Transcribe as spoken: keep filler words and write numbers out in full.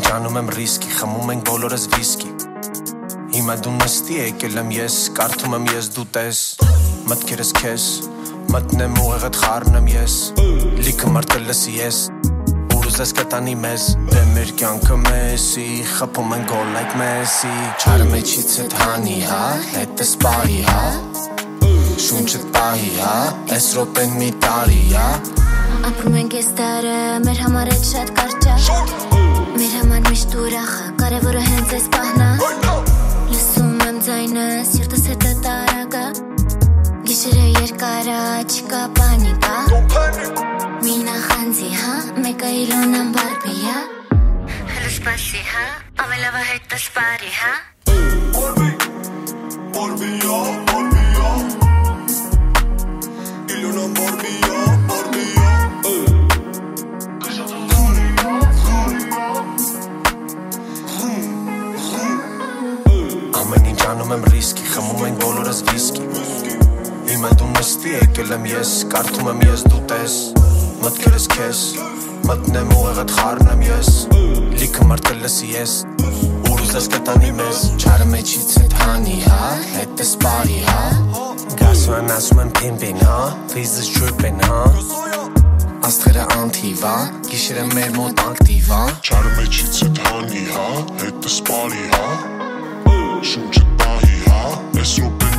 անում եմ ռիսկի, խմում ենք բոլորս վիսկի Հիմա դու նստի եկել եմ ես, կարդում եմ ես դու տես Մտքերս քեզ, մտնեմ ուղեղդ խառնեմ ես Լիքը մարդը լսի ես, ուր ուզես կտանի մեզ Դե մեր կյանքը մեսի, խփում են գոլ like Messi Չարը մեջից հետ հանի, հա, հետս պահի, հա Շունչդ պահի, հա, ես ռոպեն մի տարի, հա Ապրում ենք ես տարը, մեր համար էտ շատ կարճա Մեր համար միշտ ուրախը, կարևորը հենց ես պահնա Լսում եմ ձայնը, սիրտս հետը տարագա Գիշերը երկարա, չկա պանիկա Մի նախանձի, հա, մեկը իլոնան բարբի, հա Հլը սպասի, հա, ամելավա հետը սպարի, հա Բարբի, բարբի, հա, բարբի, հա Իլոնան բարբի, հա, բարբի, հա Ամեն ինչ անում եմ ռիսկի, խմում ենք բոլորս վիսկի Հիմա դու նստի եկել եմ ես, կարդում եմ ես դու տես Մտքերս քեզ, մտնեմ ուղեղդ խառնեմ ես Լիքը մարդը լսի ես, ուր ուզես կտանի մեզ Չարը մեջից հետ հանի, հա, հետս պահի, հա Գարսոյան ասում եմ pimpin, հա, վիզս drippin, հա Աստղերը անթիվ, հա, գիշերը մեր մոտ ակտիվ, հա Չարը մեջից հետ հանի, հա, հետս պահի, հա Շունչդ պահի, հա, ես ռոպեն